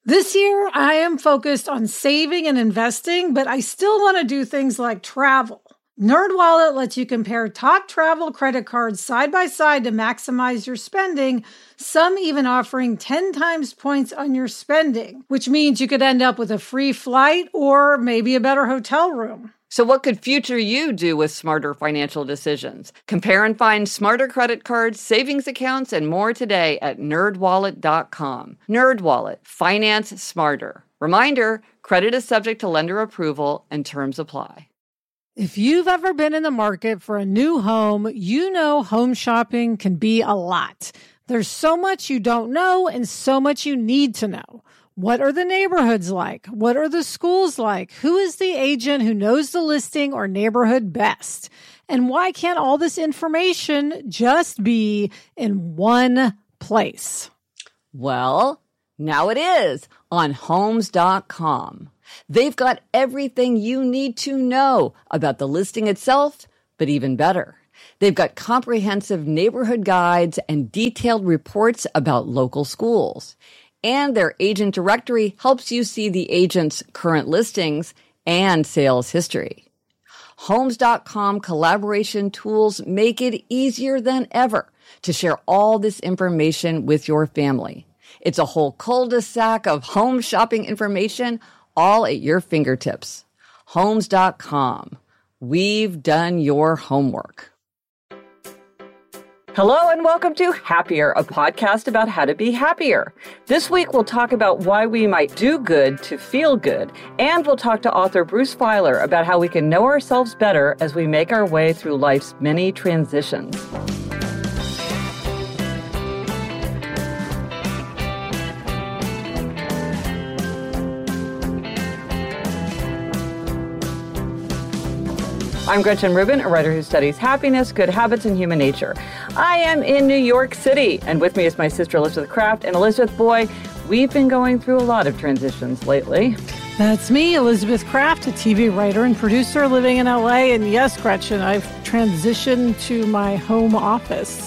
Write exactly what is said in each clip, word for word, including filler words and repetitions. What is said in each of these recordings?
This year, I am focused on saving and investing, but I still want to do things like travel. NerdWallet lets you compare top travel credit cards side by side to maximize your spending, some even offering ten times points on your spending, which means you could end up with a free flight or maybe a better hotel room. So what could future you do with smarter financial decisions? Compare and find smarter credit cards, savings accounts, and more today at nerd wallet dot com. NerdWallet. Finance smarter. Reminder, credit is subject to lender approval and terms apply. If you've ever been in the market for a new home, you know home shopping can be a lot. There's so much you don't know and so much you need to know. What are the neighborhoods like? What are the schools like? Who is the agent who knows the listing or neighborhood best? And why can't all this information just be in one place? Well, now it is on homes dot com. They've got everything you need to know about the listing itself, but even better, they've got comprehensive neighborhood guides and detailed reports about local schools. And their agent directory helps you see the agent's current listings and sales history. homes dot com collaboration tools make it easier than ever to share all this information with your family. It's a whole cul-de-sac of home shopping information all at your fingertips. homes dot com. We've done your homework. Hello and welcome to Happier, a podcast about how to be happier. This week we'll talk about why we might do good to feel good, and we'll talk to author Bruce Feiler about how we can know ourselves better as we make our way through life's many transitions. I'm Gretchen Rubin, a writer who studies happiness, good habits, and human nature. I am in New York City, and with me is my sister Elizabeth Kraft. And Elizabeth, boy, we've been going through a lot of transitions lately. That's me, Elizabeth Kraft, a T V writer and producer living in L A. And yes, Gretchen, I've transitioned to my home office.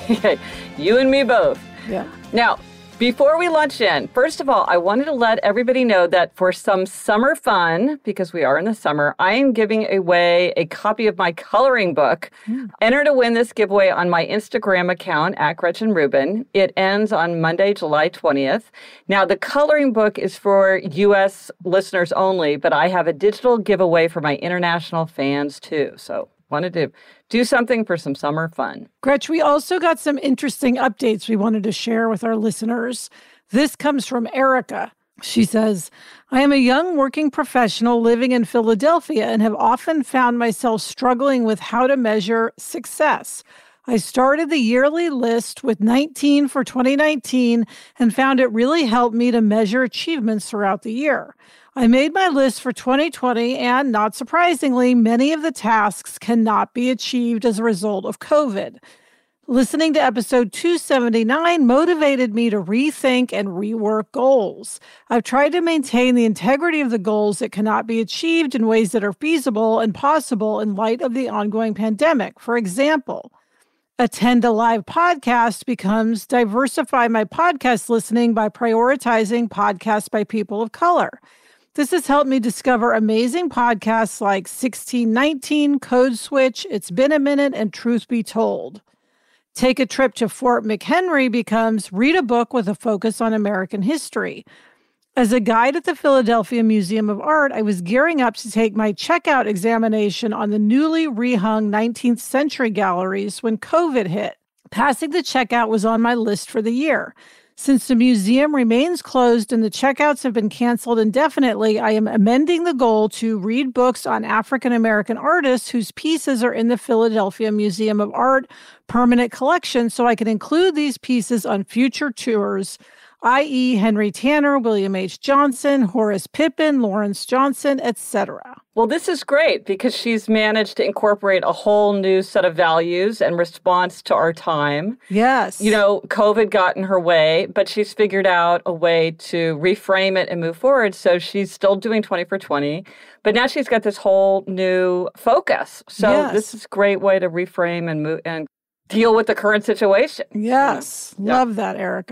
You and me both. Yeah. Now, before we launch in, first of all, I wanted to let everybody know that for some summer fun, because we are in the summer, I am giving away a copy of my coloring book. Mm. Enter to win this giveaway on my Instagram account, at Gretchen Rubin. It ends on Monday, July twentieth. Now, the coloring book is for U S listeners only, but I have a digital giveaway for my international fans, too. So wanted to do something for some summer fun. Gretch, we also got some interesting updates we wanted to share with our listeners. This comes from Erica. She says, I am a young working professional living in Philadelphia and have often found myself struggling with how to measure success. I started the yearly list with nineteen for twenty nineteen and found it really helped me to measure achievements throughout the year. I made my list for twenty twenty, and not surprisingly, many of the tasks cannot be achieved as a result of COVID. Listening to episode two seventy-nine motivated me to rethink and rework goals. I've tried to maintain the integrity of the goals that cannot be achieved in ways that are feasible and possible in light of the ongoing pandemic. For example, attend a live podcast becomes diversify my podcast listening by prioritizing podcasts by people of color. This has helped me discover amazing podcasts like sixteen nineteen, Code Switch, It's Been a Minute, and Truth Be Told. Take a trip to Fort McHenry becomes read a book with a focus on American history. As a guide at the Philadelphia Museum of Art, I was gearing up to take my checkout examination on the newly rehung nineteenth century galleries when COVID hit. Passing the checkout was on my list for the year. Since the museum remains closed and the checkouts have been canceled indefinitely, I am amending the goal to read books on African-American artists whose pieces are in the Philadelphia Museum of Art permanent collection so I can include these pieces on future tours, that is. Henry Tanner, William H. Johnson, Horace Pippin, Lawrence Johnson, et cetera. Well, this is great because she's managed to incorporate a whole new set of values and response to our time. Yes. You know, COVID got in her way, but she's figured out a way to reframe it and move forward. So she's still doing twenty for twenty, but now she's got this whole new focus. So yes. This is a great way to reframe and move and deal with the current situation. Yes. Yeah. Love that, Erica.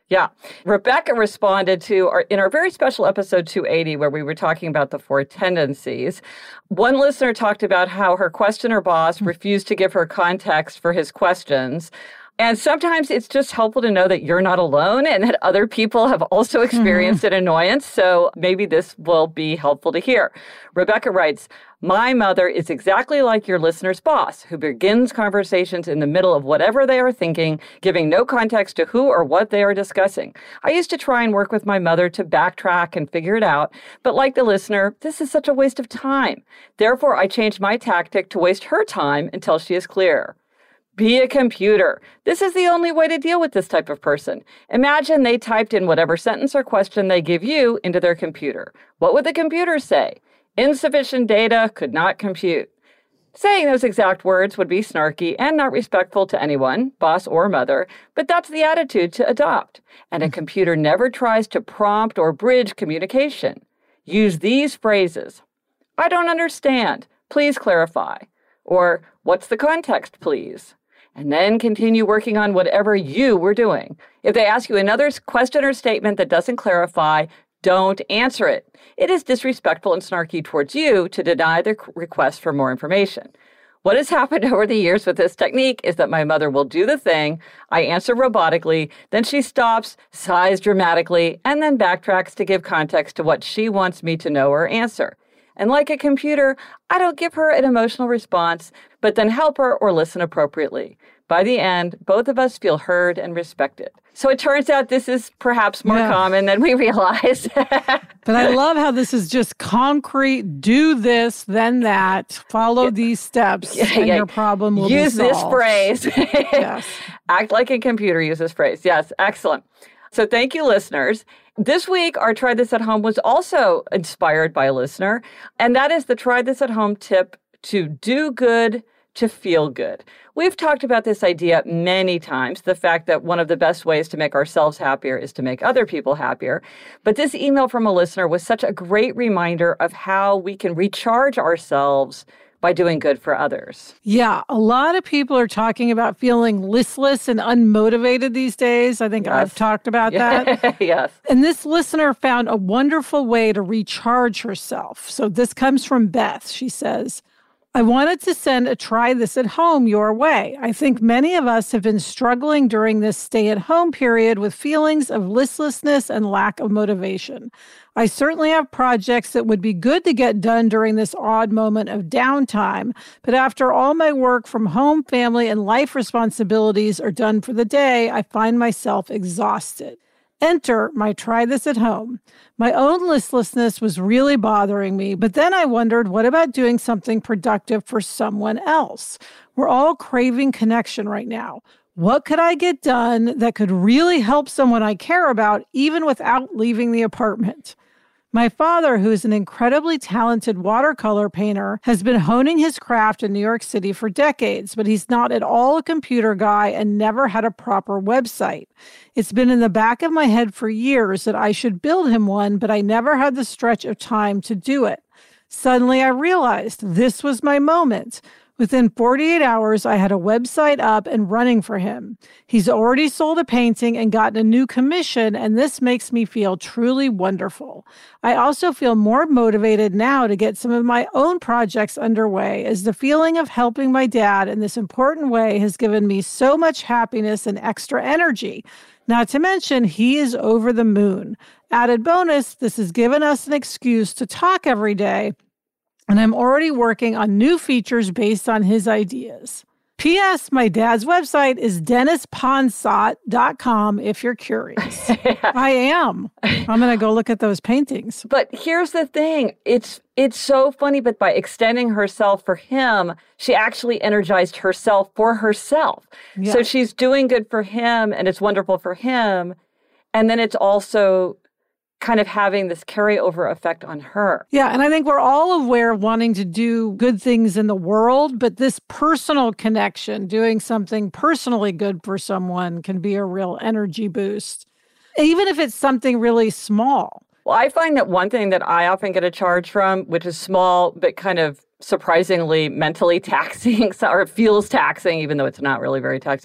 Yeah. Rebecca responded to our, in our very special episode two eighty, where we were talking about the four tendencies. One listener talked about how her questioner boss refused to give her context for his questions. And sometimes it's just helpful to know that you're not alone and that other people have also experienced mm-hmm. an annoyance. So maybe this will be helpful to hear. Rebecca writes, my mother is exactly like your listener's boss, who begins conversations in the middle of whatever they are thinking, giving no context to who or what they are discussing. I used to try and work with my mother to backtrack and figure it out, but like the listener, this is such a waste of time. Therefore, I changed my tactic to waste her time until she is clear. Be a computer. This is the only way to deal with this type of person. Imagine they typed in whatever sentence or question they give you into their computer. What would the computer say? Insufficient data, could not compute. Saying those exact words would be snarky and not respectful to anyone, boss or mother, but that's the attitude to adopt. And a computer never tries to prompt or bridge communication. Use these phrases. I don't understand. Please clarify. Or, what's the context, please? And then continue working on whatever you were doing. If they ask you another question or statement that doesn't clarify, don't answer it. It is disrespectful and snarky towards you to deny their request for more information. What has happened over the years with this technique is that my mother will do the thing, I answer robotically, then she stops, sighs dramatically, and then backtracks to give context to what she wants me to know or answer. And like a computer, I don't give her an emotional response, but then help her or listen appropriately. By the end, both of us feel heard and respected. So it turns out this is perhaps more yeah. common than we realize. But I love how this is just concrete, do this, then that, follow yeah. these steps, yeah, and yeah. your problem will Use be solved. Use this phrase. Yes. Act like a computer, use this phrase. Yes, excellent. So thank you, listeners. This week, our Try This at Home was also inspired by a listener, and that is the Try This at Home tip to do good, to feel good. We've talked about this idea many times, the fact that one of the best ways to make ourselves happier is to make other people happier. But this email from a listener was such a great reminder of how we can recharge ourselves by doing good for others. Yeah, a lot of people are talking about feeling listless and unmotivated these days. I think yes. I've talked about that. Yes. And this listener found a wonderful way to recharge herself. So this comes from Beth. She says, I wanted to send a Try This at Home your way. I think many of us have been struggling during this stay-at-home period with feelings of listlessness and lack of motivation. I certainly have projects that would be good to get done during this odd moment of downtime, but after all my work from home, family, and life responsibilities are done for the day, I find myself exhausted. Enter my Try This at Home. My own listlessness was really bothering me, but then I wondered, what about doing something productive for someone else? We're all craving connection right now. What could I get done that could really help someone I care about, even without leaving the apartment? My father, who is an incredibly talented watercolor painter, has been honing his craft in New York City for decades, but he's not at all a computer guy and never had a proper website. It's been in the back of my head for years that I should build him one, but I never had the stretch of time to do it. Suddenly, I realized this was my moment. Within forty-eight hours, I had a website up and running for him. He's already sold a painting and gotten a new commission, and this makes me feel truly wonderful. I also feel more motivated now to get some of my own projects underway, as the feeling of helping my dad in this important way has given me so much happiness and extra energy. Not to mention, he is over the moon. Added bonus, this has given us an excuse to talk every day, and I'm already working on new features based on his ideas. P S. My dad's website is dennis ponsot dot com if you're curious. I am. I'm going to go look at those paintings. But here's the thing. It's it's so funny, but by extending herself for him, she actually energized herself for herself. Yeah. So she's doing good for him, and it's wonderful for him. And then it's also kind of having this carryover effect on her. Yeah, and I think we're all aware of wanting to do good things in the world, but this personal connection, doing something personally good for someone, can be a real energy boost, even if it's something really small. Well, I find that one thing that I often get a charge from, which is small but kind of surprisingly mentally taxing, or it feels taxing, even though it's not really very taxing,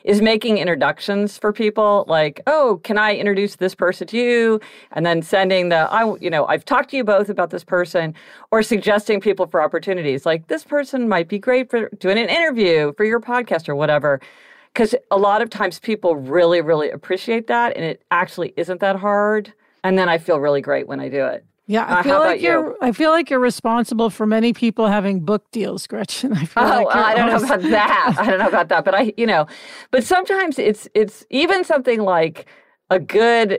is making introductions for people like, oh, can I introduce this person to you? And then sending the, I, you know, I've talked to you both about this person, or suggesting people for opportunities like this person might be great for doing an interview for your podcast or whatever. Because a lot of times people really, really appreciate that. And it actually isn't that hard. And then I feel really great when I do it. Yeah, I uh, feel like you're. You? I feel like you're responsible for many people having book deals, Gretchen. I feel oh, like I don't always... know about that. I don't know about that, but I, you know, but sometimes it's it's even something like a good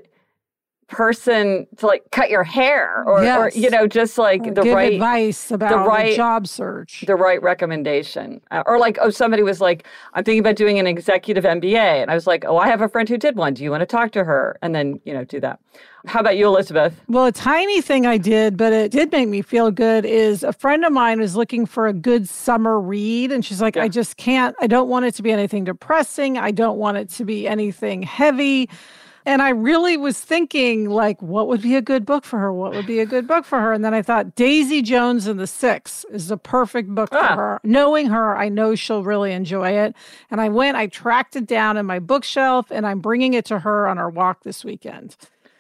person to like cut your hair, or, yes. or you know, just like or the give right advice about the right the job search, the right recommendation, uh, or like, oh, somebody was like, I'm thinking about doing an executive M B A, and I was like, oh, I have a friend who did one. Do you want to talk to her? And then you know, do that. How about you, Elizabeth? Well, a tiny thing I did, but it did make me feel good, is a friend of mine was looking for a good summer read. And she's like, yeah. I just can't, I don't want it to be anything depressing. I don't want it to be anything heavy. And I really was thinking, like, what would be a good book for her? What would be a good book for her? And then I thought, Daisy Jones and the Six is the perfect book ah. for her. Knowing her, I know she'll really enjoy it. And I went, I tracked it down in my bookshelf, and I'm bringing it to her on our walk this weekend.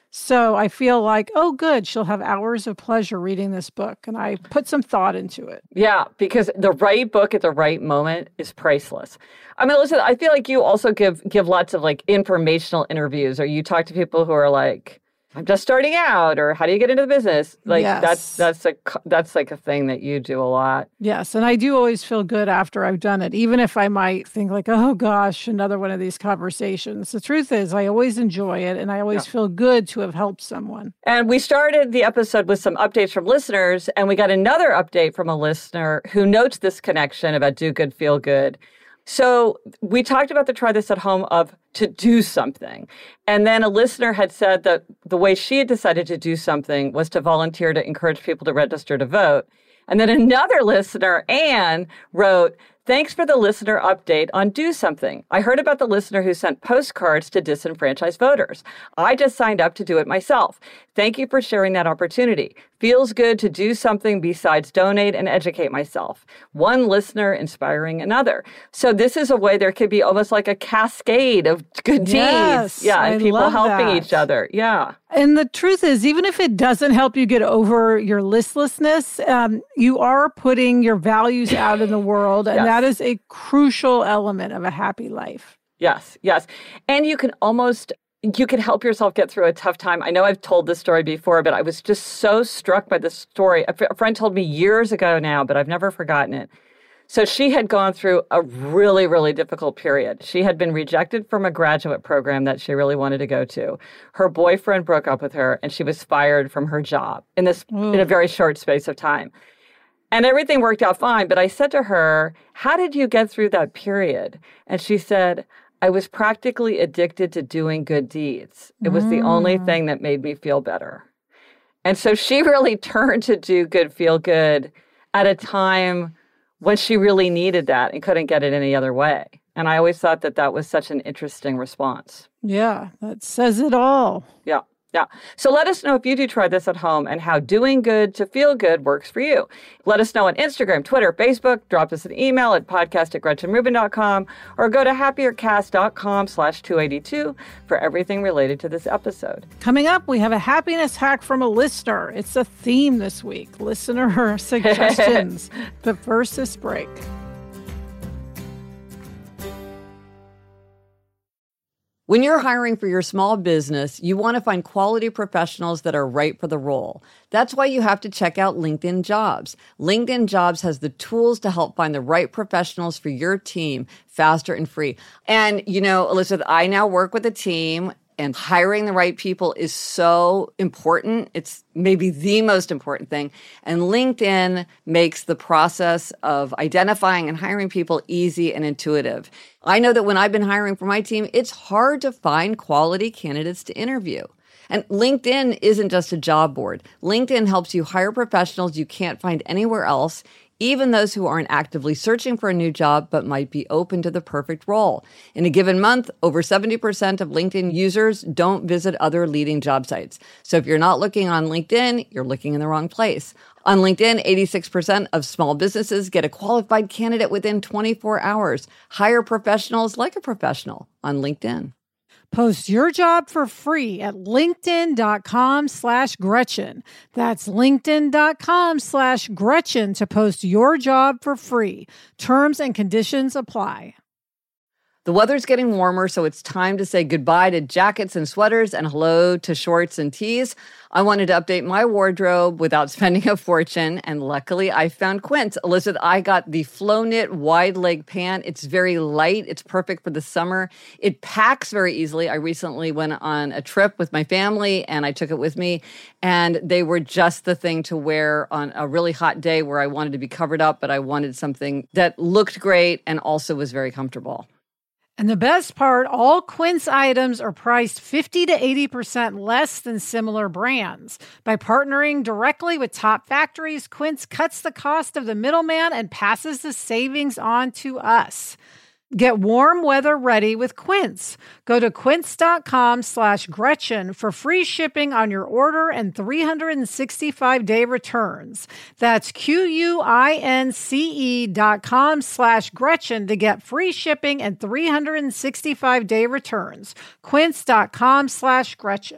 So I feel like, oh, good, she'll have hours of pleasure reading this book. And I put some thought into it. Yeah, because the right book at the right moment is priceless. I mean, listen, I feel like you also give give lots of like informational interviews, or you talk to people who are like, I'm just starting out, or how do you get into the business? Like yes. that's that's a that's like a thing that you do a lot. Yes, and I do always feel good after I've done it, even if I might think like, oh gosh, another one of these conversations. The truth is, I always enjoy it, and I always yeah. feel good to have helped someone. And we started the episode with some updates from listeners, and we got another update from a listener who notes this connection about do good, feel good. So we talked about the try this at home of to do something. And then a listener had said that the way she had decided to do something was to volunteer to encourage people to register to vote. And then another listener, Anne, wrote, thanks for the listener update on Do Something. I heard about the listener who sent postcards to disenfranchised voters. I just signed up to do it myself. Thank you for sharing that opportunity. Feels good to do something besides donate and educate myself. One listener inspiring another. So this is a way there could be almost like a cascade of good yes, deeds. Yeah, and I people love helping that. each other. Yeah. And the truth is, even if it doesn't help you get over your listlessness, um, you are putting your values out in the world. And yes. that is a crucial element of a happy life. Yes, yes. And you can almost, you can help yourself get through a tough time. I know I've told this story before, but I was just so struck by this story. A, f- a friend told me years ago now, but I've never forgotten it. So she had gone through a really, really difficult period. She had been rejected from a graduate program that she really wanted to go to. Her boyfriend broke up with her, and she was fired from her job in this mm. in a very short space of time. And everything worked out fine. But I said to her, how did you get through that period? And she said, I was practically addicted to doing good deeds. It was mm. the only thing that made me feel better. And so she really turned to do good, feel good at a time when she really needed that and couldn't get it any other way. And I always thought that that was such an interesting response. Yeah, that says it all. Yeah. Yeah. So let us know if you do try this at home and how doing good to feel good works for you. Let us know on Instagram, Twitter, Facebook. Drop us an email at podcast at gretchen rubin dot com or go to happiercast.com slash 282 for everything related to this episode. Coming up, we have a happiness hack from a listener. It's a theme this week. Listener suggestions. But first, this break. When you're hiring for your small business, you want to find quality professionals that are right for the role. That's why you have to check out LinkedIn Jobs. LinkedIn Jobs has the tools to help find the right professionals for your team faster and free. And, you know, Elizabeth, I now work with a team, and hiring the right people is so important. It's maybe the most important thing. And LinkedIn makes the process of identifying and hiring people easy and intuitive. I know that when I've been hiring for my team, it's hard to find quality candidates to interview. And LinkedIn isn't just a job board. LinkedIn helps you hire professionals you can't find anywhere else even those who aren't actively searching for a new job but might be open to the perfect role. In a given month, over seventy percent of LinkedIn users don't visit other leading job sites. So if you're not looking on LinkedIn, you're looking in the wrong place. On LinkedIn, eighty-six percent of small businesses get a qualified candidate within twenty-four hours. Hire professionals like a professional on LinkedIn. Post your job for free at linkedin.com slash Gretchen. That's linkedin.com slash Gretchen to post your job for free. Terms and conditions apply. The weather's getting warmer, so it's time to say goodbye to jackets and sweaters and hello to shorts and tees. I wanted to update my wardrobe without spending a fortune, and luckily I found Quince. Elizabeth, I got the Flow Knit wide leg pant. It's very light. It's perfect for the summer. It packs very easily. I recently went on a trip with my family, and I took it with me, and they were just the thing to wear on a really hot day where I wanted to be covered up, but I wanted something that looked great and also was very comfortable. And the best part, all Quince items are priced fifty to eighty percent less than similar brands. By partnering directly with top factories, Quince cuts the cost of the middleman and passes the savings on to us. Get warm weather ready with Quince. Go to quince.com slash Gretchen for free shipping on your order and three hundred sixty-five day returns. That's Q-U-I-N-C-E dot com slash Gretchen to get free shipping and three hundred sixty-five day returns. Quince.com slash Gretchen.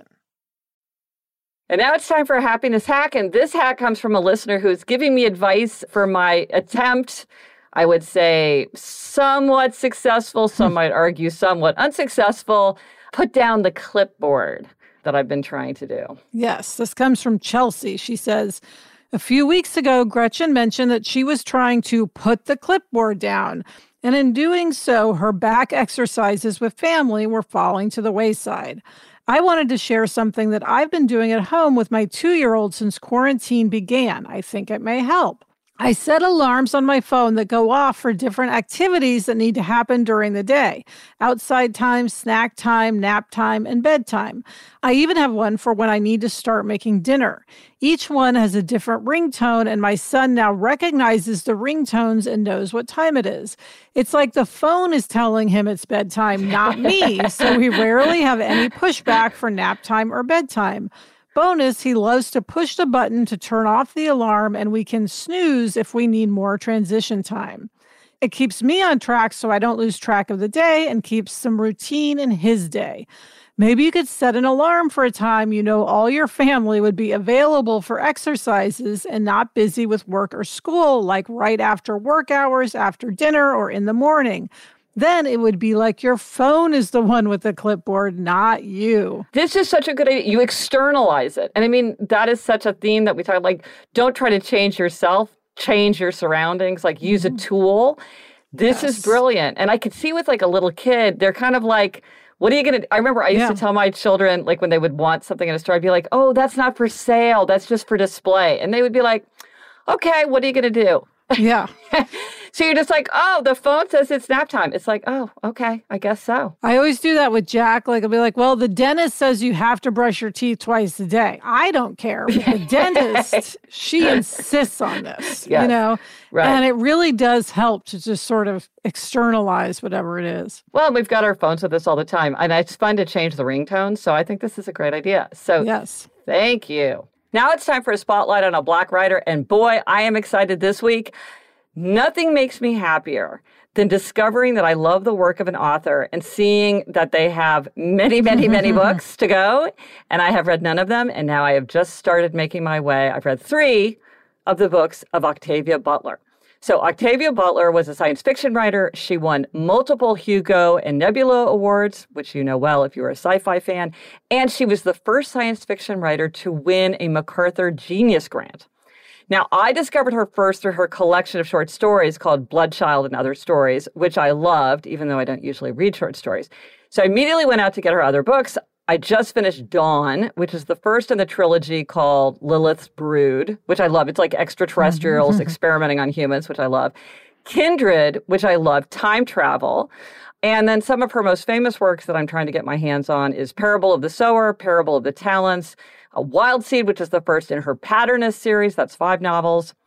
And now it's time for a happiness hack. And this hack comes from a listener who's giving me advice for my attempt, I would say, somewhat successful, some might argue somewhat unsuccessful, put down the clipboard that I've been trying to do. Yes, this comes from Chelsea. She says, a few weeks ago, Gretchen mentioned that she was trying to put the clipboard down. And in doing so, her back exercises with family were falling to the wayside. I wanted to share something that I've been doing at home with my two-year-old since quarantine began. I think it may help. I set alarms on my phone that go off for different activities that need to happen during the day. Outside time, snack time, nap time, and bedtime. I even have one for when I need to start making dinner. Each one has a different ringtone, and my son now recognizes the ringtones and knows what time it is. It's like the phone is telling him it's bedtime, not me, so we rarely have any pushback for nap time or bedtime. Bonus, he loves to push the button to turn off the alarm, and we can snooze if we need more transition time. It keeps me on track so I don't lose track of the day and keeps some routine in his day. Maybe you could set an alarm for a time you know all your family would be available for exercises and not busy with work or school, like right after work hours, after dinner, or in the morning. Then it would be like your phone is the one with the clipboard, not you. This is such a good idea. You externalize it. And I mean, that is such a theme that we talk, like, don't try to change yourself, change your surroundings, like use mm-hmm. a tool. This yes. is brilliant. And I could see with like a little kid, they're kind of like, what are you going to, I remember I used yeah. to tell my children, like when they would want something in a store, I'd be like, oh, that's not for sale. That's just for display. And they would be like, okay, what are you going to do? Yeah. So you're just like, oh, the phone says it's nap time. It's like, oh, okay, I guess so. I always do that with Jack. Like, I'll be like, well, the dentist says you have to brush your teeth twice a day. I don't care. But the dentist, she insists on this, yes. you know? Right. And it really does help to just sort of externalize whatever it is. Well, we've got our phones with us all the time. And it's fun to change the ringtone. So I think this is a great idea. So yes. Thank you. Now it's time for a spotlight on a Black writer. And boy, I am excited this week. Nothing makes me happier than discovering that I love the work of an author and seeing that they have many, many, many books to go. And I have read none of them. And now I have just started making my way. I've read three of the books of Octavia Butler. So Octavia Butler was a science fiction writer. She won multiple Hugo and Nebula Awards, which you know well if you're a sci-fi fan. And she was the first science fiction writer to win a MacArthur Genius Grant. Now, I discovered her first through her collection of short stories called Bloodchild and Other Stories, which I loved, even though I don't usually read short stories. So I immediately went out to get her other books. I just finished Dawn, which is the first in the trilogy called Lilith's Brood, which I love. It's like extraterrestrials experimenting on humans, which I love. Kindred, which I love, time travel. And then some of her most famous works that I'm trying to get my hands on is Parable of the Sower, Parable of the Talents, A Wild Seed, which is the first in her Patternist series. That's five novels.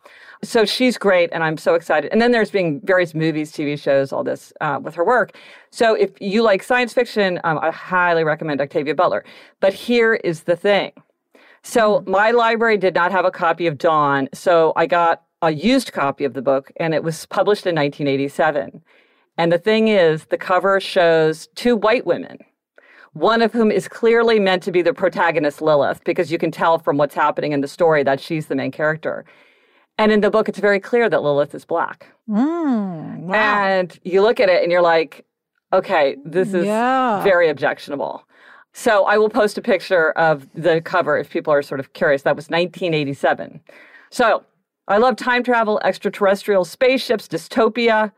So she's great, and I'm so excited. And then there's being various movies, T V shows, all this uh, with her work. So if you like science fiction, um, I highly recommend Octavia Butler. But here is the thing. So my library did not have a copy of Dawn, so I got a used copy of the book, and it was published in nineteen eighty-seven. And the thing is, the cover shows two white women, one of whom is clearly meant to be the protagonist, Lilith, because you can tell from what's happening in the story that she's the main character. And in the book, it's very clear that Lilith is Black. Mm, wow. And you look at it and you're like, okay, this is yeah. very objectionable. So I will post a picture of the cover if people are sort of curious. That was nineteen eighty-seven. So I love time travel, extraterrestrial spaceships, dystopia.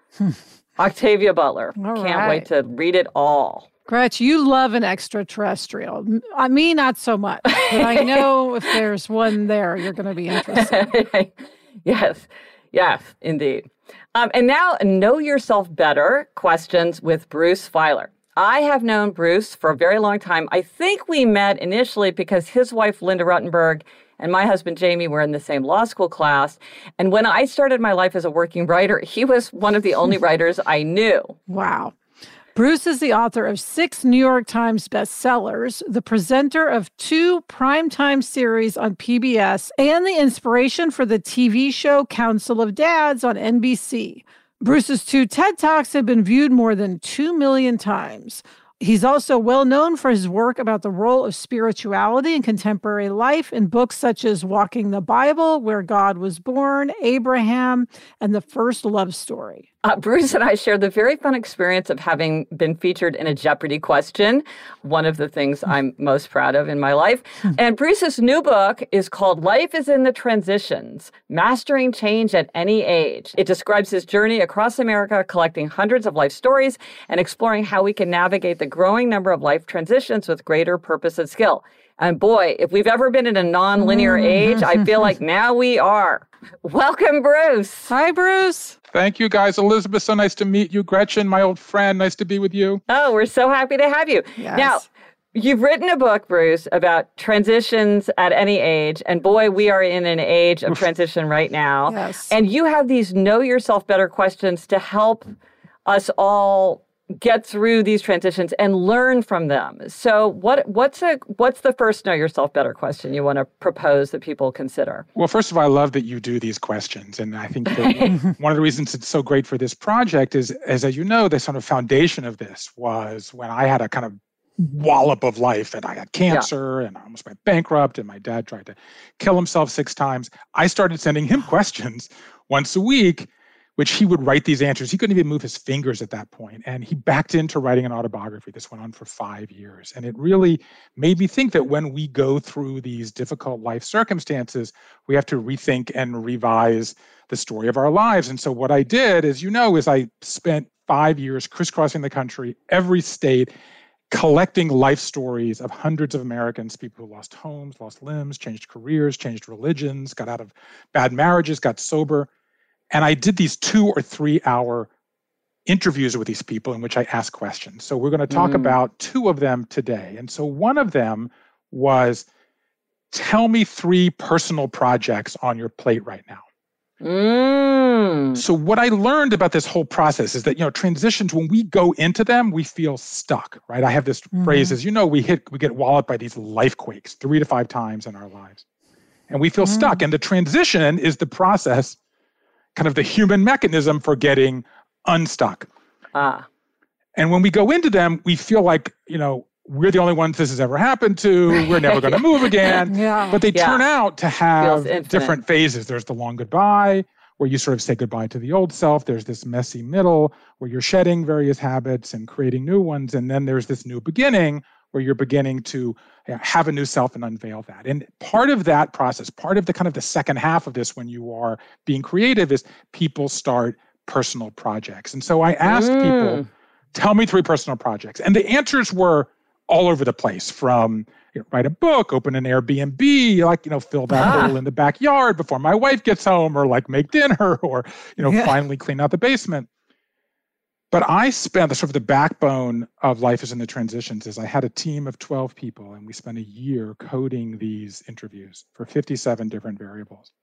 Octavia Butler. All Can't right. wait to read it all. Gretch, you love an extraterrestrial. I me, not so much. But I know if there's one there, you're going to be interested. Yes, yes, indeed. Um, and now, Know Yourself Better questions with Bruce Feiler. I have known Bruce for a very long time. I think we met initially because his wife, Linda Ruttenberg, and my husband, Jamie, were in the same law school class. And when I started my life as a working writer, he was one of the only writers I knew. Wow. Bruce is the author of six New York Times bestsellers, the presenter of two primetime series on P B S, and the inspiration for the T V show Council of Dads on N B C. Bruce's two TED Talks have been viewed more than two million times. He's also well known for his work about the role of spirituality in contemporary life in books such as Walking the Bible, Where God Was Born, Abraham, and The First Love Story. Uh, Bruce and I shared the very fun experience of having been featured in a Jeopardy question, one of the things I'm most proud of in my life. And Bruce's new book is called Life is in the Transitions, Mastering Change at Any Age. It describes his journey across America, collecting hundreds of life stories and exploring how we can navigate the growing number of life transitions with greater purpose and skill. And boy, if we've ever been in a non-linear age, I feel like now we are. Welcome, Bruce. Hi, Bruce. Thank you, guys. Elizabeth, so nice to meet you. Gretchen, my old friend, nice to be with you. Oh, we're so happy to have you. Yes. Now, you've written a book, Bruce, about transitions at any age. And boy, we are in an age of transition right now. Yes. And you have these Know Yourself Better questions to help us all get through these transitions and learn from them. So what what's a what's the first Know Yourself Better question you want to propose that people consider? Well, first of all, I love that you do these questions. And I think that one of the reasons it's so great for this project is, as, as you know, the sort of foundation of this was when I had a kind of wallop of life and I had cancer yeah. and I almost went bankrupt and my dad tried to kill himself six times. I started sending him questions once a week, which he would write these answers. He couldn't even move his fingers at that point. And he backed into writing an autobiography. This went on for five years. And it really made me think that when we go through these difficult life circumstances, we have to rethink and revise the story of our lives. And so what I did, as you know, is I spent five years crisscrossing the country, every state, collecting life stories of hundreds of Americans, people who lost homes, lost limbs, changed careers, changed religions, got out of bad marriages, got sober. And I did these two or three hour interviews with these people in which I asked questions. So we're going to talk mm. about two of them today. And so one of them was, tell me three personal projects on your plate right now. Mm. So what I learned about this whole process is that, you know, transitions, when we go into them, we feel stuck, right? I have this mm-hmm. phrase, as you know, we hit, we get walloped by these life quakes three to five times in our lives. And we feel mm. stuck. And the transition is the process, kind of the human mechanism for getting unstuck. Ah. And when we go into them, we feel like, you know, we're the only ones this has ever happened to. We're never going to move again. Yeah. But they yeah. turn out to have different phases. There's the long goodbye, where you sort of say goodbye to the old self. There's this messy middle, where you're shedding various habits and creating new ones. And then there's this new beginning, where you're beginning to have a new self and unveil that. And part of that process, part of the kind of the second half of this when you are being creative is people start personal projects. And so I asked mm. people, tell me three personal projects. And the answers were all over the place, from you know, write a book, open an Airbnb, like, you know, fill that ah. hole in the backyard before my wife gets home, or like make dinner, or, you know, yeah. finally clean out the basement. But I spent the sort of the backbone of Life is in the Transitions is I had a team of twelve people, and we spent a year coding these interviews for fifty-seven different variables.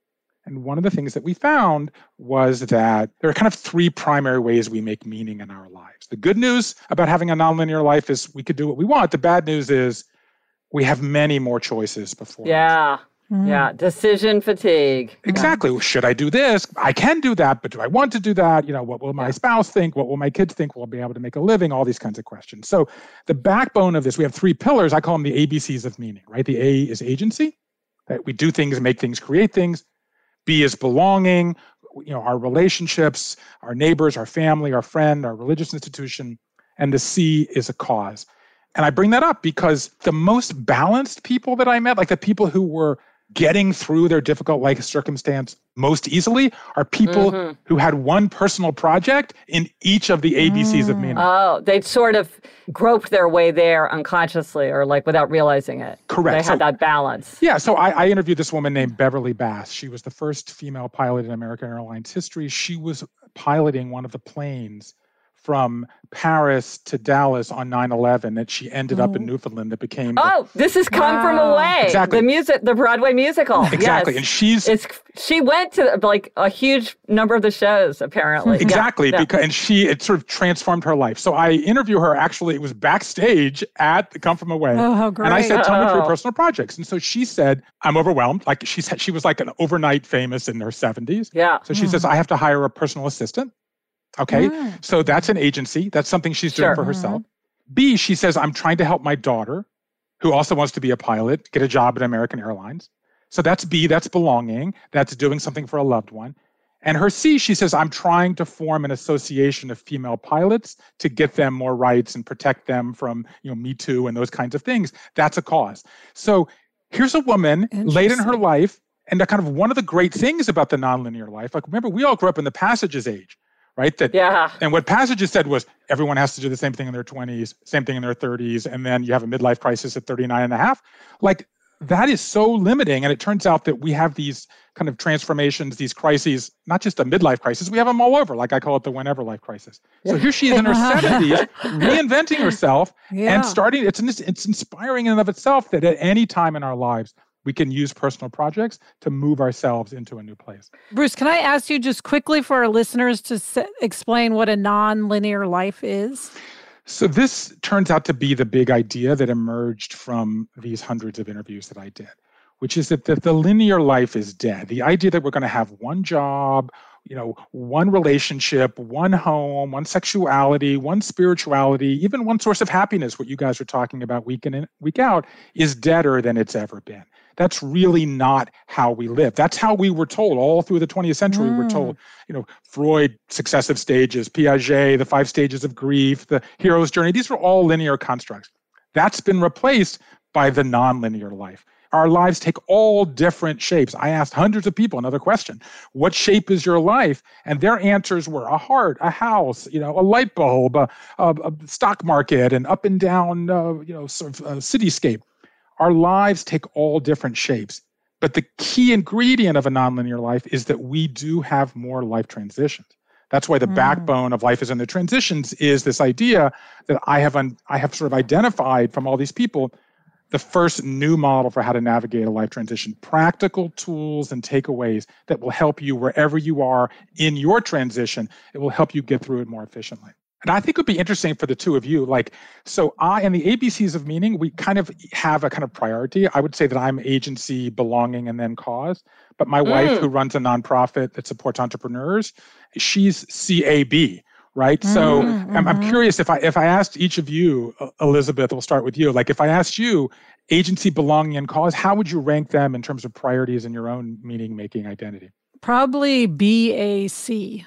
And one of the things that we found was that there are kind of three primary ways we make meaning in our lives. The good news about having a nonlinear life is we could do what we want. The bad news is we have many more choices before us. Yeah. Mm. Yeah. Decision fatigue. Exactly. Yeah. Should I do this? I can do that, but do I want to do that? You know, what will my yeah. spouse think? What will my kids think? Will I be able to make a living? All these kinds of questions. So the backbone of this, we have three pillars. I call them the A B Cs of meaning, right? The A is agency. Right? We do things, make things, create things. B is belonging, you know, our relationships, our neighbors, our family, our friend, our religious institution. And the C is a cause. And I bring that up because the most balanced people that I met, like the people who were getting through their difficult life circumstance most easily, are people mm-hmm. who had one personal project in each of the A B Cs mm. of meaning. Oh, they'd sort of groped their way there unconsciously or like without realizing it. Correct. They so, had that balance. Yeah. So I, I interviewed this woman named Beverly Bass. She was the first female pilot in American Airlines history. She was piloting one of the planes from Paris to Dallas on nine eleven that she ended oh. up in Newfoundland that became... The, oh, this is Come wow. From Away. Exactly. The music, the Broadway musical. Exactly. Yes. And she's... It's, she went to like a huge number of the shows, apparently. Exactly. Yeah. Because, and she, it sort of transformed her life. So I interview her, actually, it was backstage at the Come From Away. Oh, how great. And I said, tell me three oh. personal projects. And so she said, I'm overwhelmed. Like she said, she was like an overnight famous in her seventies. Yeah. So she mm. says, I have to hire a personal assistant. Okay, mm. so that's an agency. That's something she's doing sure. for herself. Mm-hmm. B, she says, I'm trying to help my daughter, who also wants to be a pilot, get a job at American Airlines. So that's B, that's belonging. That's doing something for a loved one. And her C, she says, I'm trying to form an association of female pilots to get them more rights and protect them from, you know, Me Too and those kinds of things. That's a cause. So here's a woman late in her life, and kind of one of the great things about the nonlinear life, like remember, we all grew up in the Passages age. Right? That, yeah. And what Passages said was everyone has to do the same thing in their twenties, same thing in their thirties, and then you have a midlife crisis at thirty-nine and a half. Like that is so limiting. And it turns out that we have these kind of transformations, these crises, not just a midlife crisis, we have them all over. Like I call it the whenever life crisis. So here she is in her seventies, reinventing herself yeah. and starting, it's, it's inspiring in and of itself that at any time in our lives, we can use personal projects to move ourselves into a new place. Bruce, can I ask you just quickly for our listeners to se- explain what a non-linear life is? So this turns out to be the big idea that emerged from these hundreds of interviews that I did, which is that the, the linear life is dead. The idea that we're going to have one job, you know, one relationship, one home, one sexuality, one spirituality, even one source of happiness, what you guys are talking about week in and week out, is deader than it's ever been. That's really not how we live. That's how we were told all through the twentieth century. Mm. We're told, you know, Freud, successive stages, Piaget, the five stages of grief, the hero's journey. These are all linear constructs. That's been replaced by the nonlinear life. Our lives take all different shapes. I asked hundreds of people another question. What shape is your life? And their answers were a heart, a house, you know, a light bulb, a, a, a stock market, an up and down, uh, you know, sort of uh, cityscape. Our lives take all different shapes. But the key ingredient of a nonlinear life is that we do have more life transitions. That's why the mm. backbone of life is in the transitions is this idea that I have un- I have sort of identified from all these people the first new model for how to navigate a life transition, practical tools and takeaways that will help you wherever you are in your transition. It will help you get through it more efficiently. And I think it would be interesting for the two of you, like, so I, in the A B Cs of meaning, we kind of have a kind of priority. I would say that I'm agency, belonging, and then cause. But my mm. wife, who runs a nonprofit that supports entrepreneurs, she's C A B, right? Mm, so mm-hmm. I'm, I'm curious if I if I asked each of you, Elizabeth, we'll start with you. Like if I asked you agency, belonging, and cause, how would you rank them in terms of priorities in your own meaning-making identity? Probably B A C.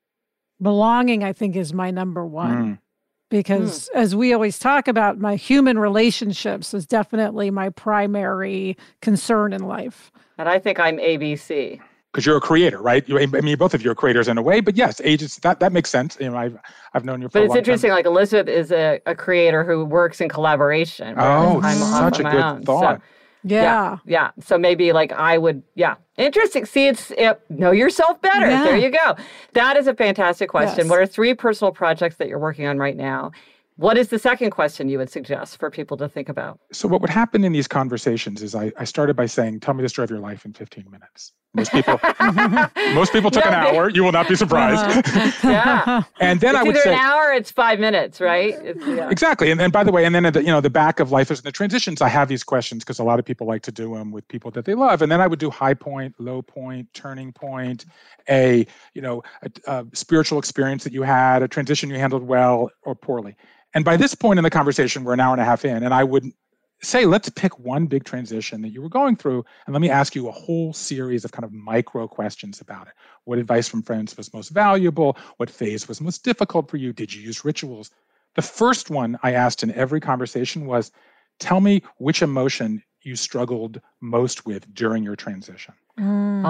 Belonging, I think, is my number one. Mm. Because mm. as we always talk about, my human relationships is definitely my primary concern in life. And I think I'm A B C. Because you're a creator, right? You, I mean, both of you are creators in a way, but yes, agents, that, that makes sense. You know, I've, I've known you for but a long time. But it's interesting, like Elizabeth is a, a creator who works in collaboration. Oh, I'm such a good own, thought. So. Yeah. yeah. Yeah. So maybe like I would, yeah. Interesting. See, it's it, know yourself better. Yeah. There you go. That is a fantastic question. Yes. What are three personal projects that you're working on right now? What is the second question you would suggest for people to think about? So what would happen in these conversations is I, I started by saying, tell me the story of your life in fifteen minutes. Most people, most people took Yeah, an hour. You will not be surprised. Yeah. And then It's I would either say, an hour or it's five minutes, right? It's, yeah. exactly. And then, by the way, and then at the, you know, the back of Life is in the Transitions, I have these questions because a lot of people like to do them with people that they love. And then I would do high point, low point, turning point, a, you know, a, a spiritual experience that you had, a transition you handled well or poorly. And by this point in the conversation, we're an hour and a half in, and I would say, let's pick one big transition that you were going through, and let me ask you a whole series of kind of micro questions about it. What advice from friends was most valuable? What phase was most difficult for you? Did you use rituals? The first one I asked in every conversation was, tell me which emotion you struggled most with during your transition. Mm.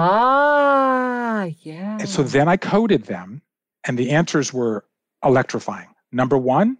Ah, yeah. And so then I coded them, and the answers were electrifying. Number one,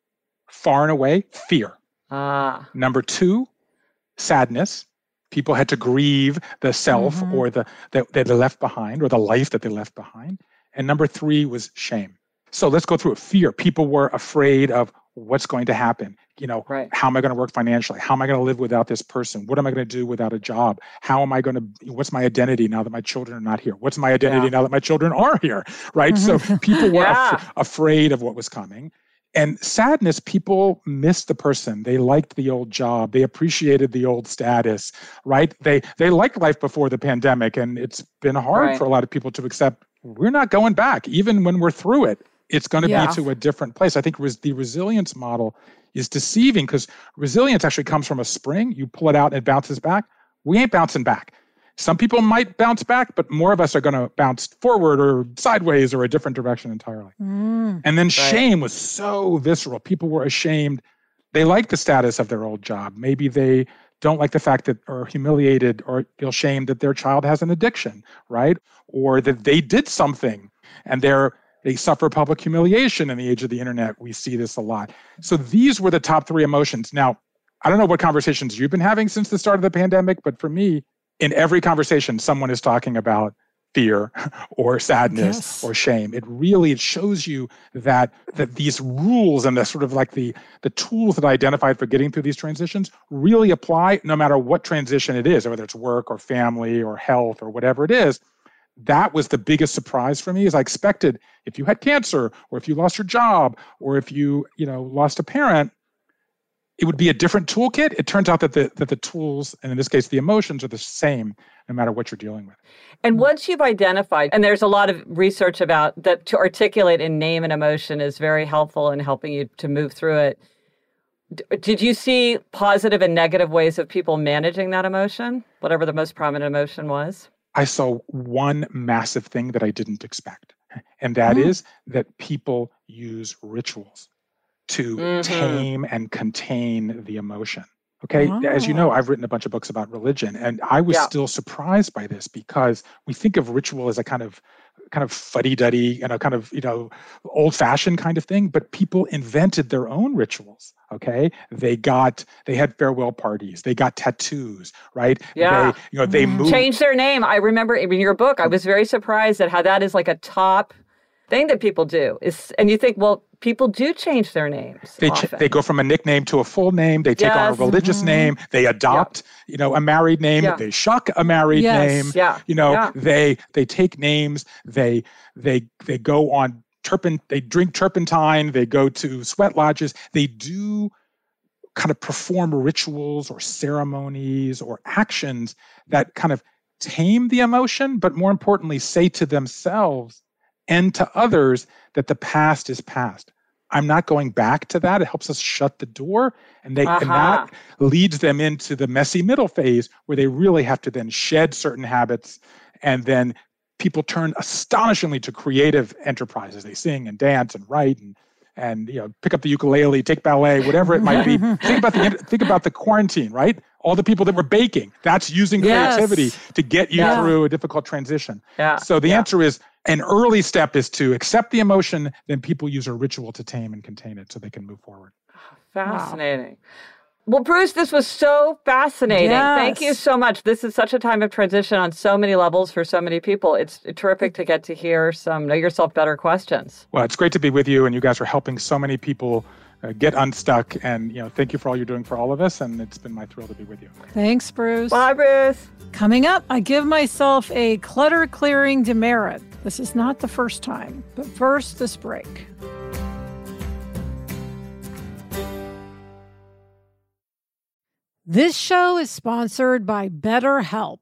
far and away, fear. Ah. Number two, sadness. People had to grieve the self Mhm. or the that they left behind or the life that they left behind. And number three was shame. So let's go through it. Fear. People were afraid of what's going to happen. You know, Right. how am I going to work financially? How am I going to live without this person? What am I going to do without a job? How am I going to, what's my identity now that my children are not here? What's my identity Yeah. now that my children are here? Right. So people were Yeah. af- afraid of what was coming. And sadness, people missed the person. They liked the old job. They appreciated the old status, right? They they liked life before the pandemic, and it's been hard Right. for a lot of people to accept we're not going back. Even when we're through it, it's going to Yeah. be to a different place. I think res- the resilience model is deceiving because resilience actually comes from a spring. You pull it out and it bounces back. We ain't bouncing back. Some people might bounce back, but more of us are going to bounce forward or sideways or a different direction entirely. Mm. And then shame was so visceral. People were ashamed. They like the status of their old job. Maybe they don't like the fact that, or humiliated or feel shamed that their child has an addiction, right? Or that they did something and they're, they suffer public humiliation in the age of the internet. We see this a lot. So these were the top three emotions. Now, I don't know what conversations you've been having since the start of the pandemic, but for me, in every conversation, someone is talking about fear or sadness Yes. or shame. It really it shows you that that these rules and the sort of like the the tools that I identified for getting through these transitions really apply no matter what transition it is, whether it's work or family or health or whatever it is. That was the biggest surprise for me is I expected if you had cancer or if you lost your job or if you, you know, lost a parent, it would be a different toolkit. It turns out that the that the tools, and in this case, the emotions are the same no matter what you're dealing with. And once you've identified, and there's a lot of research about that to articulate and name an emotion is very helpful in helping you to move through it. D- Did you see positive and negative ways of people managing that emotion, whatever the most prominent emotion was? I saw one massive thing that I didn't expect, and that Mm. is that people use rituals to Mhm. tame and contain the emotion. Okay. Oh. As you know, I've written a bunch of books about religion, and I was Yeah. still surprised by this because we think of ritual as a kind of kind of fuddy-duddy and a kind of, you know, old-fashioned kind of thing, but people invented their own rituals. Okay. They got they had farewell parties, they got tattoos, right? Yeah. They, you know, they Mhm. moved. Change their name. I remember in your book, I was very surprised at how that is like a top thing that people do. Is and you think, well, people do change their names. They ch- often. they go from a nickname to a full name. They take on a Yes. religious Mhm. name. They adopt, you know, a married name. Yeah. They shuck a married Yes. name. Yeah. You know, Yeah. they they take names. They they they go on turpent. They drink turpentine. They go to sweat lodges. They do kind of perform rituals or ceremonies or actions that kind of tame the emotion, but more importantly, say to themselves and to others that the past is past. I'm not going back to that. It helps us shut the door, and they and Uh-huh. that leads them into the messy middle phase where they really have to then shed certain habits, and then people turn astonishingly to creative enterprises. They sing and dance and write and and you know pick up the ukulele, take ballet, whatever it might be. think about the think about the quarantine, right? All the people that were baking. That's using Yes. creativity to get you Yeah. through a difficult transition. Yeah. So the yeah. answer is an early step is to accept the emotion, then people use a ritual to tame and contain it so they can move forward. Fascinating. Well, Bruce, this was so fascinating. Thank you Yes. so much. This is such a time of transition on so many levels for so many people. It's terrific to get to hear some know yourself better questions. Well, it's great to be with you, and you guys are helping so many people uh, get unstuck. And, you know, thank you for all you're doing for all of us. And it's been my thrill to be with you. Thanks, Bruce. Bye, Bruce. Coming up, I give myself a clutter clearing demerit. This is not the first time, but first, this break. This show is sponsored by BetterHelp.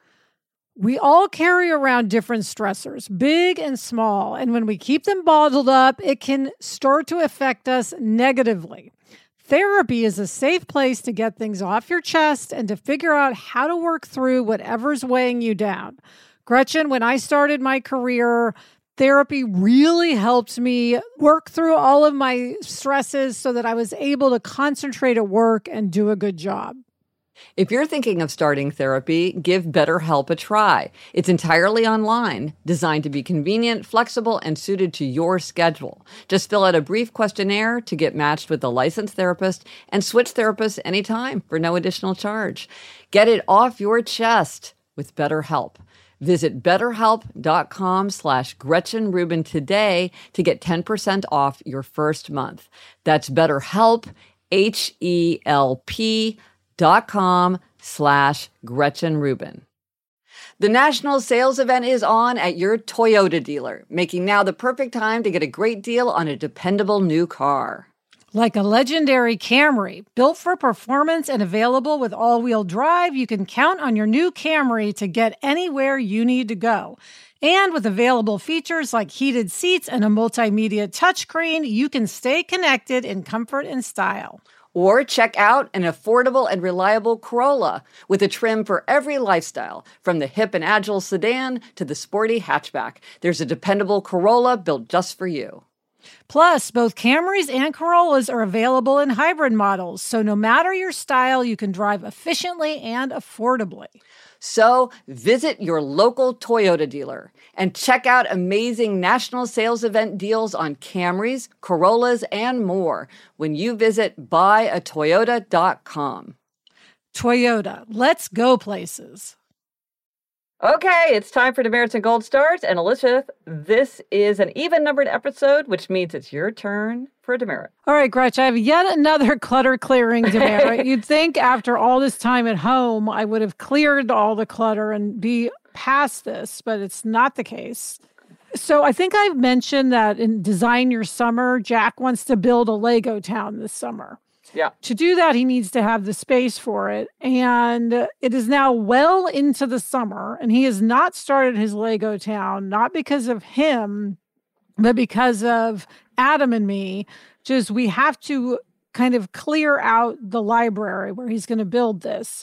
We all carry around different stressors, big and small, and when we keep them bottled up, it can start to affect us negatively. Therapy is a safe place to get things off your chest and to figure out how to work through whatever's weighing you down. Gretchen, when I started my career, therapy really helped me work through all of my stresses so that I was able to concentrate at work and do a good job. If you're thinking of starting therapy, give BetterHelp a try. It's entirely online, designed to be convenient, flexible, and suited to your schedule. Just fill out a brief questionnaire to get matched with a licensed therapist and switch therapists anytime for no additional charge. Get it off your chest with BetterHelp. Visit betterhelp.com slash Gretchen Rubin today to get ten percent off your first month. That's BetterHelp, H E L P dot com slash Gretchen Rubin. The national sales event is on at your Toyota dealer, making now the perfect time to get a great deal on a dependable new car. Like a legendary Camry, built for performance and available with all-wheel drive, you can count on your new Camry to get anywhere you need to go. And with available features like heated seats and a multimedia touchscreen, you can stay connected in comfort and style. Or check out an affordable and reliable Corolla with a trim for every lifestyle, from the hip and agile sedan to the sporty hatchback. There's a dependable Corolla built just for you. Plus, both Camrys and Corollas are available in hybrid models, so no matter your style, you can drive efficiently and affordably. So visit your local Toyota dealer and check out amazing national sales event deals on Camrys, Corollas, and more when you visit buy a toyota dot com. Toyota, let's go places. Okay, it's time for Demerits and Gold Stars. And Elizabeth, this is an even-numbered episode, which means it's your turn for a demerit. All right, Gretch, I have yet another clutter-clearing demerit. You'd think after all this time at home, I would have cleared all the clutter and be past this, but it's not the case. So I think I've mentioned that in Design Your Summer, Jack wants to build a Lego town this summer. Yeah. To do that, he needs to have the space for it. And it is now well into the summer, and he has not started his Lego town, not because of him, but because of Adam and me. Just we have to kind of clear out the library where he's going to build this.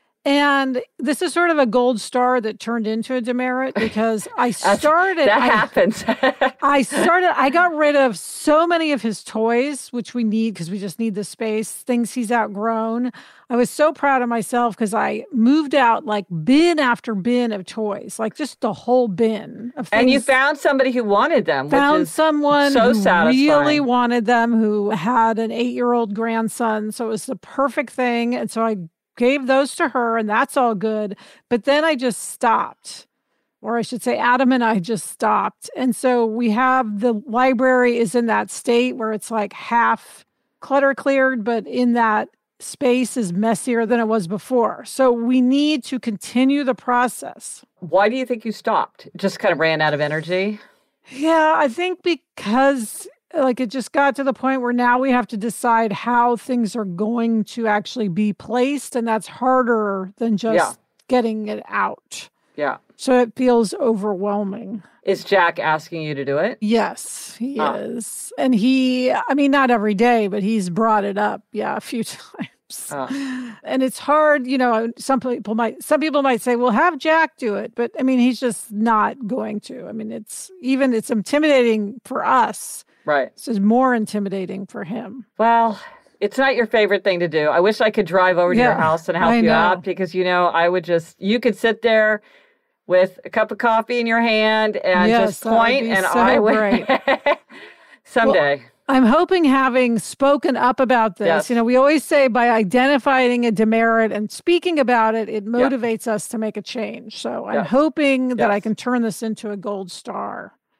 And this is sort of a gold star that turned into a demerit because I started. that I, happens. I started, I got rid of so many of his toys, which we need because we just need the space, things he's outgrown. I was so proud of myself because I moved out like bin after bin of toys, like just the whole bin of things. And you found somebody who wanted them. Found which is someone so who satisfying. really wanted them, who had an eight-year-old grandson. So it was the perfect thing. And so I gave those to her, and that's all good. But then I just stopped, or I should say Adam and I just stopped. And so we have the library is in that state where it's like half clutter cleared, but in that space is messier than it was before. So we need to continue the process. Why do you think you stopped? Just kind of ran out of energy? Yeah, I think because like it just got to the point where now we have to decide how things are going to actually be placed. And that's harder than just Yeah. getting it out. Yeah. So it feels overwhelming. Is Jack asking you to do it? Yes, he Ah. is. And he, I mean, not every day, but he's brought it up. Yeah, a few times. Ah. And it's hard, you know, some people might, some people might say, well, have Jack do it. But I mean, he's just not going to. I mean, it's even, it's intimidating for us. Right. This is more intimidating for him. Well, it's not your favorite thing to do. I wish I could drive over to Yeah, your house and help I you know. out because, you know, I would just, you could sit there with a cup of coffee in your hand and Yes, just that would point, be and so I would. great. Someday. I'm hoping, having spoken up about this, Yes. you know, we always say by identifying a demerit and speaking about it, it motivates us to make a change. So I'm Yes. hoping that I Yes. can turn this into a gold star.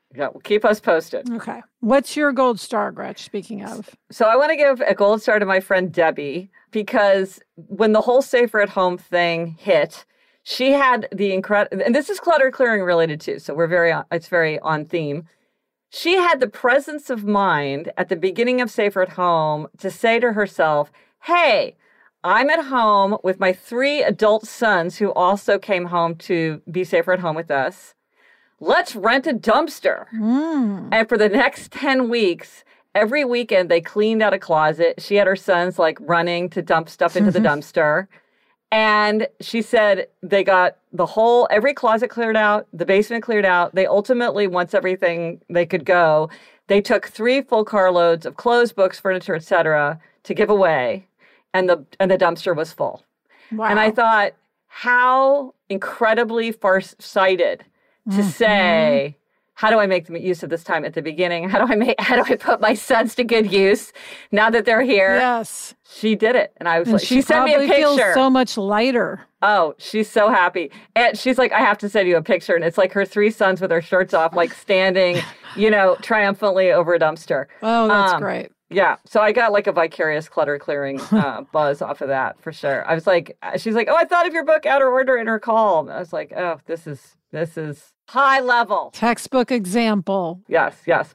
Yeah, well, keep us posted. Okay. What's your gold star, Gretch, speaking of? So I want to give a gold star to my friend Debbie, because when the whole safer at home thing hit, she had the incredible, and this is clutter clearing related too, so we're very, it's very on theme. She had the presence of mind at the beginning of Safer at Home to say to herself, hey, I'm at home with my three adult sons who also came home to be safer at home with us. Let's rent a dumpster. Mm. And for the next ten weeks, every weekend they cleaned out a closet. She had her sons like running to dump stuff into the dumpster. And she said they got the whole, every closet cleared out, the basement cleared out. They ultimately, once everything they could go, they took three full carloads of clothes, books, furniture, et cetera, to give away. And the and the dumpster was full. Wow. And I thought, how incredibly far-sighted to mm-hmm. say, how do I make the use of this time at the beginning? How do I make? How do I put my sons to good use now that they're here? Yes, she did it, and I was and like, she, she sent me a picture. Feels so much lighter. Oh, she's so happy, and she's like, I have to send you a picture, and it's like her three sons with their shirts off, like standing, you know, triumphantly over a dumpster. Oh, that's um, great. Yeah, so I got like a vicarious clutter clearing uh, buzz off of that for sure. I was like, she's like, oh, I thought of your book, Outer Order, in her call. And I was like, oh, this is this is high level. Textbook example. Yes, yes.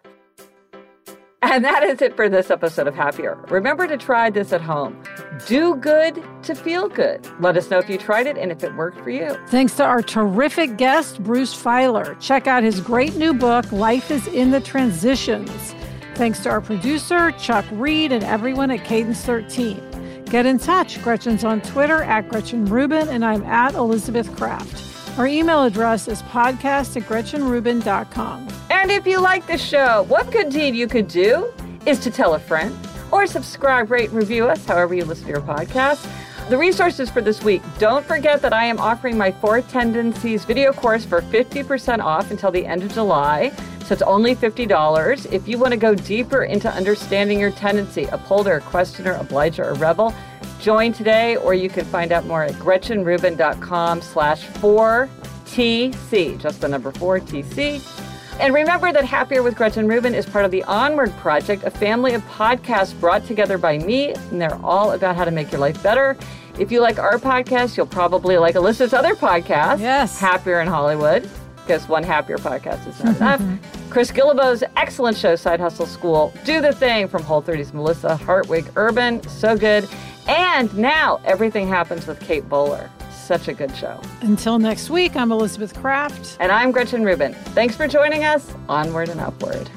And that is it for this episode of Happier. Remember to try this at home. Do good to feel good. Let us know if you tried it and if it worked for you. Thanks to our terrific guest, Bruce Feiler. Check out his great new book, Life is in the Transitions. Thanks to our producer, Chuck Reed, and everyone at Cadence thirteen. Get in touch. Gretchen's on Twitter at Gretchen Rubin, and I'm at Elizabeth Kraft. Our email address is podcast at gretchen rubin dot com. And if you like the show, one good deed you could do is to tell a friend or subscribe, rate, and review us, however you listen to your podcast. The resources for this week, don't forget that I am offering my Four Tendencies video course for fifty percent off until the end of July. So it's only fifty dollars. If you want to go deeper into understanding your tendency, upholder, questioner, obliger, or rebel, join today, or you can find out more at gretchen rubin dot com slash four T C, just the number four T C. And remember that Happier with Gretchen Rubin is part of the Onward Project, a family of podcasts brought together by me, and they're all about how to make your life better. If you like our podcast, you'll probably like Alyssa's other podcast, yes. Happier in Hollywood, because one Happier podcast is not enough. Chris Guillebeau's excellent show, Side Hustle School, Do the Thing from Whole thirty's Melissa Hartwig Urban, so good. And now Everything Happens with Kate Bowler. Such a good show. Until next week, I'm Elizabeth Kraft. And I'm Gretchen Rubin. Thanks for joining us. Onward and upward.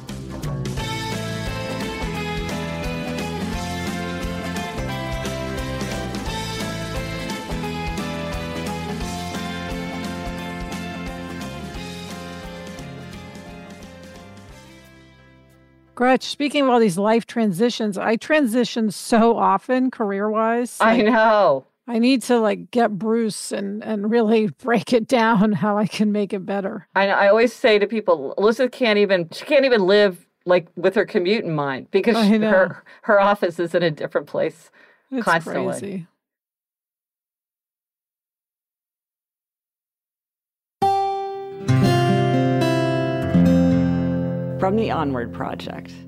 Gretch, speaking of all these life transitions, I transition so often career-wise. I know. I need to like get Bruce and, and really break it down how I can make it better. I I always say to people, Alyssa can't even, she can't even live like with her commute in mind because she, her, her office is in a different place it's constantly. Crazy. From the Onward Project.